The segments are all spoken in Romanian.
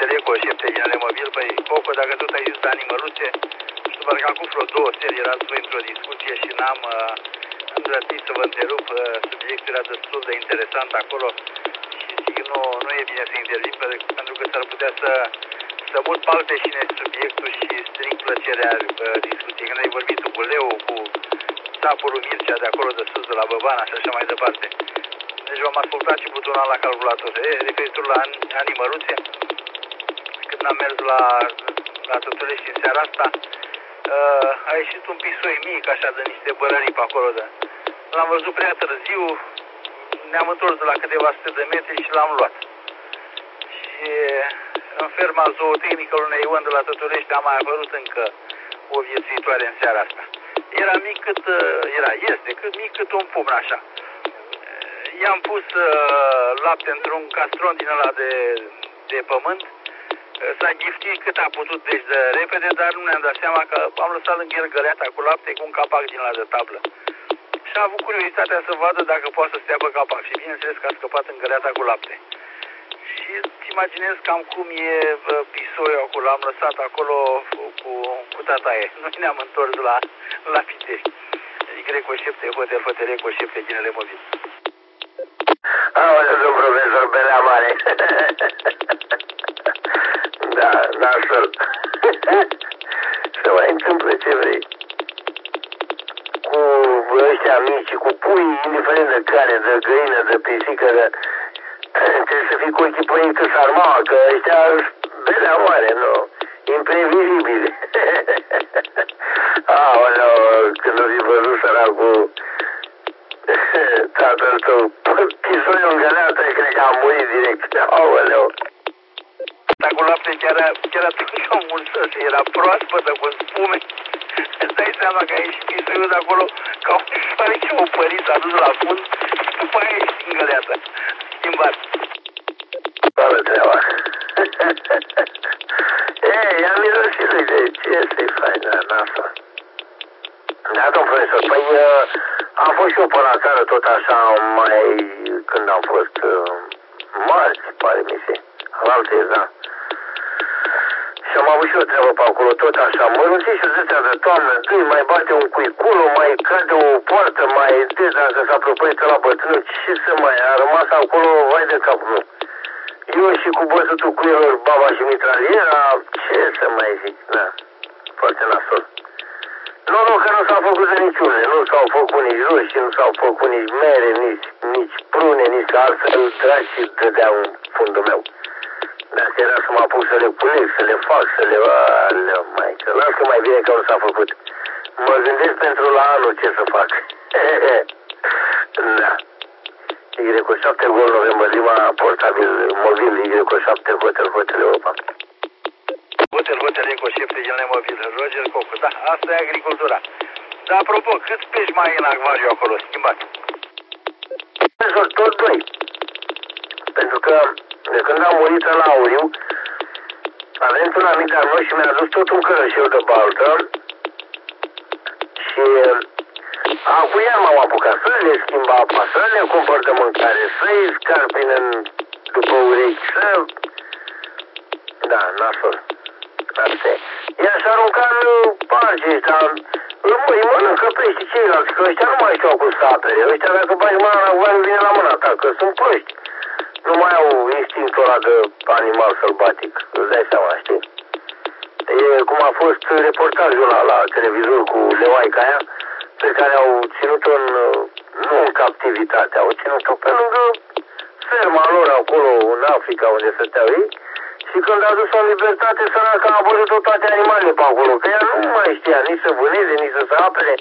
hotele cu șepte generale mobil, păi Coco, dacă tot ai zis de animăluțe, știu, parcă acum vreo 2 seri erați voi într-o discuție și n-am îndrăznit să vă întrerup, subiectul era destul de interesant acolo și zic nu e bine să intervin pentru că s-ar putea să mut palpeșine subiectul și stric plăcerea discuției. Când ai vorbit cu Leu, cu țapul Mircea de acolo de sus, de la Băbana și așa mai departe. Deci v-am ascultat și butonal la calculator. Referitor la animăluțe, când am mers la Tătulești în seara asta, a ieșit un pisoi mic, așa, de niște bărării pe acolo. L-am văzut prea târziu, ne-am întors de la câteva sute de metri și l-am luat. Și în ferma zootehnică lui Neion de la Tătulești a mai apărut încă o viețuitoare în seara asta. Era mic cât mic cât un pumn, așa. I-am pus lapte într-un castron din ăla de pământ. S-a ghiftit cât a putut, deci de repede, dar nu ne-am dat seama că am lăsat lângă el găleata cu lapte cu un capac din ăla de tablă. Și a avut curiozitatea să vadă dacă poate să stea pe capac. Și bineînțeles că a scăpat în găleata cu lapte. Și îți imaginez cam cum e pisoiul acolo, l-am lăsat acolo cu tataie. Noi ne-am întors la piteri. Greco șepte, hotele cu șepte, ginele mobil. Aoleu, domn profesor, belea mare. Da, nasol. Se mai întâmplă ce vrei. Cu ăștia mici, cu pui, indiferent de care, de găină, de pisică, trebuie să fii cu ochii pe ei că s-armaua, că ăștia belea mare, nu? Imprevizibile. Aoleu, când o fi văzut săracul tatăl tău, pisoiul în găleată, cred că a murit direct. Aoleu. Dar cu lapte chiar atunci o mulțăse, era proaspătă, cu spume. Îți dai seama că a ieșit pisoiul de acolo ca un soare ce o părit, s-a dus la fund, după aia a ieșit în găleată. Schimbat. Toată treaba. Ei, i-am mirosit lui de ce să-i faci, dar n-asta. Da, domn profesor, păi am fost și eu până la țară tot așa, mai când am fost marți, pare mi se, alaltă da. Și am avut și o treabă pe acolo, tot așa, mărunțișuri de-astea de toamnă, dâi, mai bate un cuiculul, mai cade o poartă, mai dacă s-a propăit la bătrân, ce să mai, a rămas acolo, vai de capul meu. Eu și cu bătutul cuielor, baba și mitraliera, ce să mai zic, da, foarte nasol. Nu, că nu s-au făcut de niciunele, nu s-au făcut nici roșii, nu s-au făcut nici mere, nici prune, nici altfel dragi și dădea în fundul meu. Dacă era să mă apuc să le culeg, să le fac, să le... Aleu, maică, las că mai bine că nu s-a făcut. Mă gândesc pentru la anul ce să fac. Da. Y7 Gol November Lima, portabil mobil, Y7 Hotel Europa. Hotel Eco șepte, ginele mobil, Roger Cocu, da, asta e agricultura. Dar apropo, câți pești mai e în acvariu acolo, schimbat? Tot 2. Pentru că de când am murit la Auriu, a venit un amic al meu și mi-a adus tot un cărășel de baltă și cu ea m-am apucat să le schimb apa, să le cumpăr de mâncare, să-i scarpin după urechi, să... Da, nasol. Asta e. Ea s-a aruncat în parge ăștia, îi mănâncă pești ceilalți, că ăștia nu mai știu cum să apere. Ăștia dacă bagi mâna la voie, vine la mâna ta, că sunt proști. Nu mai au instinctul ăla de animal sălbatic, îți dai seama, știi? E cum a fost reportajul ăla la televizor cu leoaica aia, pe care au ținut-o nu în captivitate, au ținut-o pe lângă ferma lor acolo, în Africa, unde stăteau ei. Și când a dus-o în libertate, săraca a văzut toate animalele pe acolo, că ea nu mai știa nici să vâneze, nici să se apere.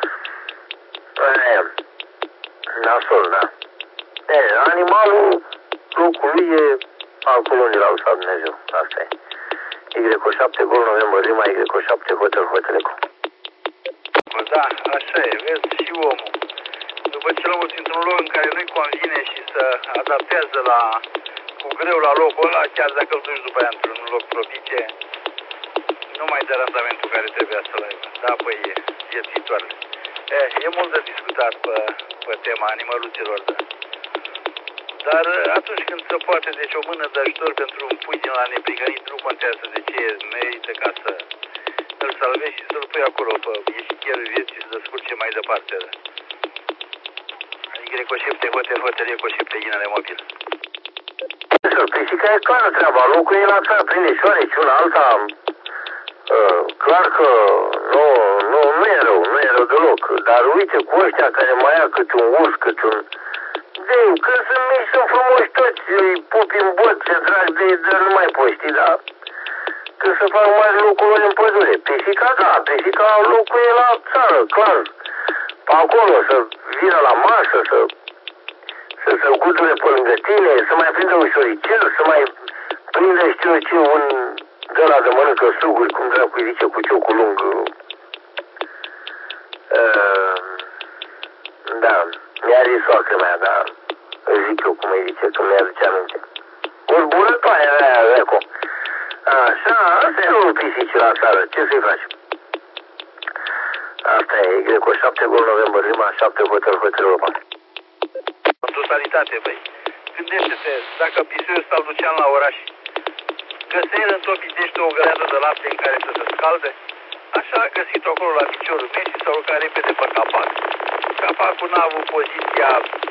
Nasol, da. Animalul locului e acolo unde l-a lăsat Dumnezeu. Asta e. Y7 Gol November Lima, Y7 Hotel Eco. Da, așa e, vezi, și omul. După ce l-a murit într-un loc în care nu-i convine și să adaptează cu greu la locul ăla, chiar dacă îl duci după aia într-un loc propice, nu mai dă randamentul care trebuia să-l aibă. Da, păi e viețuitoarele. E mult de discutat pe tema animăluților, da. Dar atunci când se poate, deci o mână de ajutor pentru un pui din la neprihănit, nu contează de ce merită ca să îl salvezi și să-l pui acolo pe ieșichierul vieții și să descurce mai departe. Y-7 hotel, Y-7 Ginele Mobil. Pisica e clară treaba, locul e la țară, prinde șoareci una alta. Clar că nu e rău deloc. Dar uite cu ăștia care mai ia câte un urs, câte un... Dei, când sunt mici, sunt frumoși toți, îi pupi în bot, se drag de ei, dar nu mai poți ști, da? Când se fac mari locuri în pădure. Pisica, da, pisica locul e la țară, clar. Pe acolo, să vină la masă, să se gudure pe lângă tine, să mai prindă un șoricel, să mai prindă, știu ce, un de ăla de mănâncă suguri, cum dracu îi zice, cu ciocul lung. Da, mi-a zis soacră mea, dar îi zic eu cum îi zice, că mi-aduce aminte. O zburătoare aia, veco. Așa, asta e rolul pisicii la țară, ce să-i faci? Asta e, Y-7 Gol November Lima, 7 Hotel Europa. În totalitate, băi, gândește-te, dacă pisiul ăsta îl duceam la oraș, găseai în tot Pitești o găleată de lapte în care să se scalde, așa a găsit acolo la piciorul mesii, s-a urcat repede pe capac. Capacul n-a avut poziția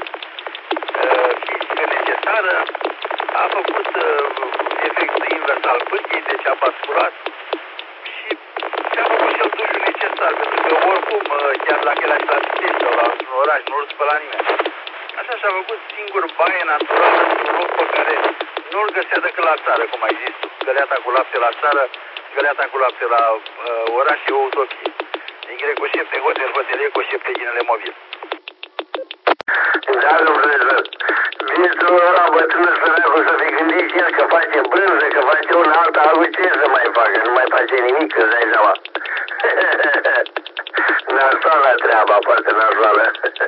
fizică necesară, a făcut efectul invers al pârghii, deci a basculat și și-a făcut și el dușul necesar, pentru că oricum, chiar dacă era și la Pitești sau la un oraș, nu îl spăla nimeni. Așa și-a făcut singur baie naturală într-un loc pe care nu-l găsea decât la țară, cum ai zis, găleata cu lapte la țară, găleata cu lapte la oraș e o utopie. Y-7 hotel, Y-7 Ginele Mobil. Da, domnule, bietul ăla bătrână săracul să fi gândit și el că face brânză, că face un alta, altul ce să mai facă, nu mai face nimic, îți dai seama. Nasoală treaba, poate nasoală.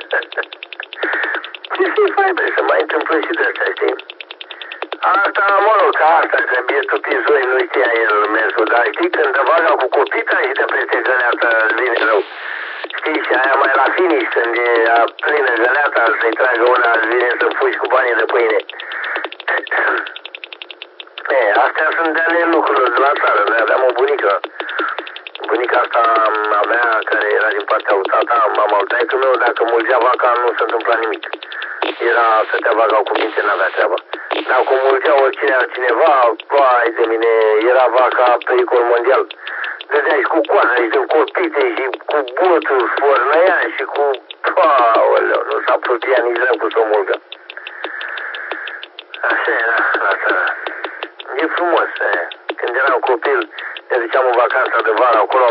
Ce să-i faci, bre, să mai întâmplă și de astea, știi? Asta, mă rog, ca asta, că bietul pizoi nu știa el mersul, dar știi, când te vaga cu copita și te peste găleată, îți vine rău. Știi, și aia mai la finish, când e plină găleata, să-i tragă una, îți vine să fugi cu banii de pâine. Astea sunt de-ale lucrurilor de la țară, noi aveam o bunică. Bunica asta a mea, care era din partea lui tata, mama lui taică meu, dacă mulgea vaca, nu se întâmpla nimic. Era, stătea vaca cu minte, n-avea treabă. Dacă mulgea oricine altcineva, vai de mine, era vaca pericol mondial. Dădea și cu coana, și din copite, și cu botul, sfornăia, și cu... Aoleu, nu s-a apropiat nici dracu să o mulgă. Așa era la țară. E frumos, când eram copil, ne duceam în vacanța de vară acolo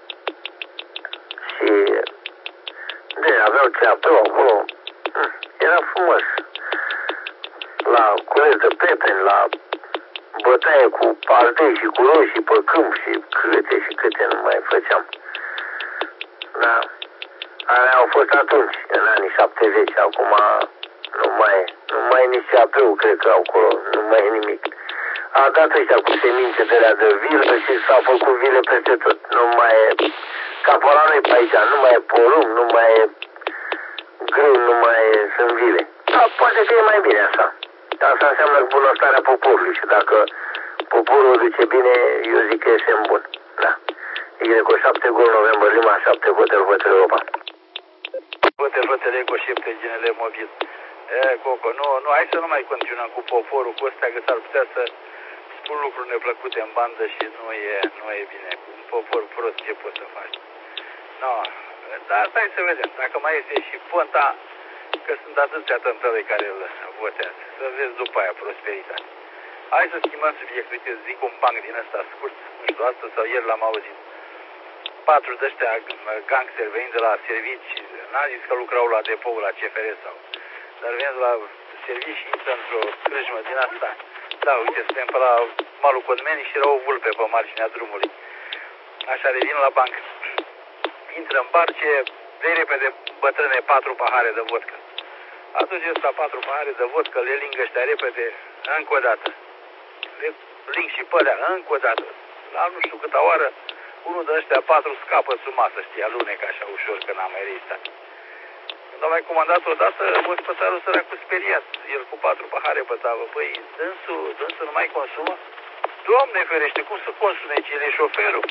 și aveau ceapă acolo. Era frumos. La cules de pepeni, la bătaie cu ardei și cu roșii pe câmp și câte nu mai făceam. Da. Alea au fost atunci, în anii 70, acum nu mai e nici ceapeu, cred că acolo, nu mai e nimic. A dat ăștia cu semințe de alea de vilă și s-au făcut vile peste tot. Nu mai e, ca pe la noi pe aici, nu mai e porumb, nu mai e grâu, nu mai sunt vile. Da, poate că e mai bine așa. Asta înseamnă bunăstarea poporului și dacă poporul duce bine, eu zic că e semn bun. Da. Y-7 Gol November Lima, 7 Hotel Europa. Hotel Y-7 Ginele Mobil. Coco, nu, hai să nu mai continuăm cu poporul, cu ăstea, că s-ar putea să spun lucruri neplăcute în bandă și nu e bine. Cu un popor prost, ce poți să faci? No, dar hai să vedem. Dacă mai este și Ponta, că sunt atâția tâmpelei care îl votează. Să vezi după aia prosperitate. Hai să schimbăm subiectul. Uite, zic un banc din ăsta scurt, nu știu, astăzi sau ieri l-am auzit. 4 de ăștia gangsteri venind de la servici, n-a zis că lucrau la depou, la CFR sau... Dar venind la servici și intră într-o crâșmă din asta. Da, uite, suntem pe la malul Codmenii și era o vulpe pe marginea drumului. Așa, revin la bancă. Intră în bar, ce de repede bătrâne 4 pahare de vodcă. Atunci ăsta 4 pahare de vodcă, le lingă ăștia repede, încă o dată. Le ling și pe alea, încă o dată. La nu știu câta oară, unul de ăștia 4 scapă sub masă, știi, alunecă așa ușor, că n-a mai rezistat. Când am mai comandat odată, ospătarul săracul speriat. El cu 4 pahare pe tavă. Păi, dânsul nu mai consumă? Doamne ferește, cum să consume, ce el e șoferul?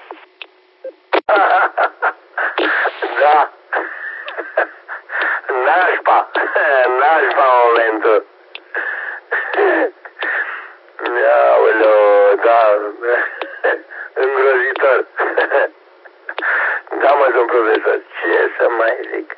Da. Nașpa momentul. Aoleu, da. Îngrozitor. Da, mă, domn profesor, ce să mai zic?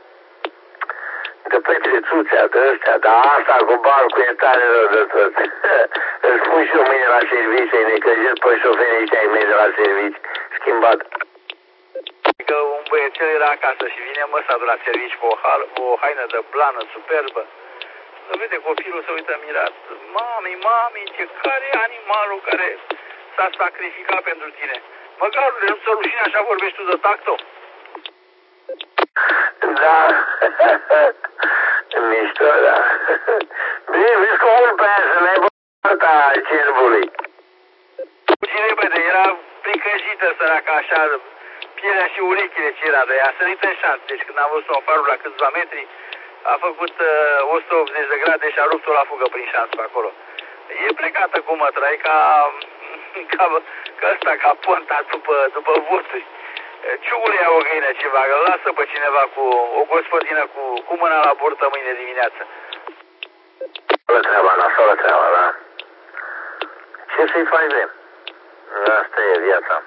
De petrețuțea de ăstea, dar asta cu bancul e tare rău de tot. Îți spun și eu mâine la serviciu, îi necăjesc pe șoferii ăștia ai mei de la serviciu, schimbat. Că un băiețel era acasă și vine măsa de la serviciu cu o haină de blană superbă. Să vede copilul, se uită mirat. Mami, care e animalul care s-a sacrificat pentru tine? Măgarule, nu ți-o rușine, așa vorbești tu de tacto? Da. Mișto, da. Bine, vezi cum mult pe aia să n-ai băta cerbului. Și repede, era pricăjită săraca așa, pielea și urechile ce era de ea, a sărit în șanț. Deci când am văzut-o în farul la câțiva metri, a făcut 180 de grade și a rupt-o la fugă prin șanț pe acolo. E plecată cu mătra, e ca ponta după voturi. Ciugul ia o găină ceva, că lasă pe cineva cu o gospodină cu mâna la burtă mâine dimineață. Nasolă treaba, da. Ce să-i faci, de? Asta e viața.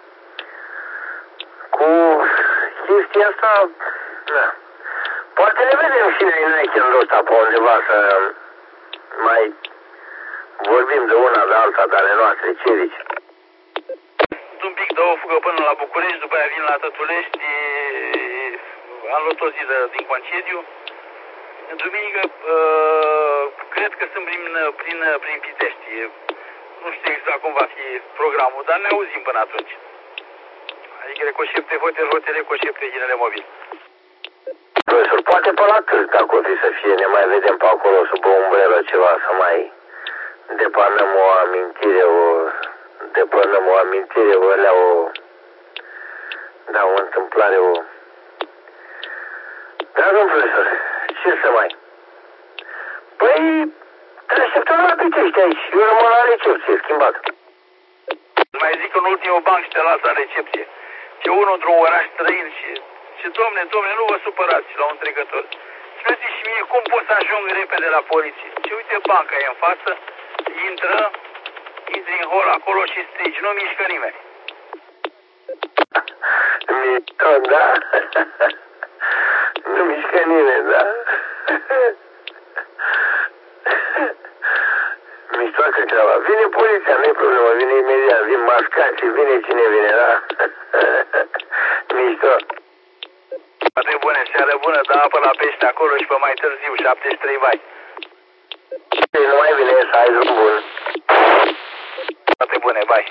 Cu chestia asta, da. Poate ne vedem și noi în weekendul ăsta pe undeva să mai vorbim de una de alta de ale noastre, ce zici? Un pic dă o fugă până la București, după aia vin la Tătulești, am luat o zi din concediu. Duminică, cred că sunt prin Pitești. Nu știu exact cum va fi programul, dar ne auzim până atunci. Adică recoșepte, hotel, recoșepte, ginele mobil. Profesor, poate pe la târg, dacă o fi să fie, ne mai vedem pe acolo sub o umbrelă ceva, să mai depanăm o amintire, da, o întâmplare, Da, domn profesor, ce să mai? Păi, te așteptăm la Pitești aici, eu rămân la recepție, schimbat. Mai zic în ultimul banc și te las la recepție. Ce unul într-un oraș străin și domne, nu vă supărați la un trecător. Spuneți și mie cum pot să ajung repede la poliție. Și uite, banca e în față, intri în hol acolo și strigi, nu mișcă nimeni. Mișto, da? Nu mișcă nimeni, da? Miștoacă treaba. Vine poliția, nu-i problemă, vine imediat, vin mascații, vine cine vine, da? Mișto. Toate bune, seară bună, da apă la pește acolo și pe mai târziu, 73 vai. Nu mai vine să ai drum bun. Toate bune, bai.